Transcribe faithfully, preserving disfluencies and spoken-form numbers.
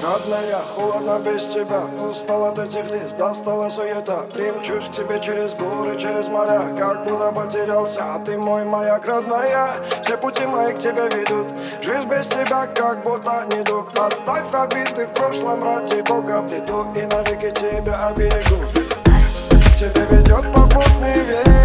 Родная, холодно без тебя, устал от этих лист, достала суета. Примчусь к тебе через горы, через моря, как будто потерялся, а ты мой маяк, родная. Все пути мои к тебе ведут, жизнь без тебя как будто недуг. Оставь обиды в прошлом, ради Бога приду и навеки тебя оберегу. Тебя ведет попутный ветер,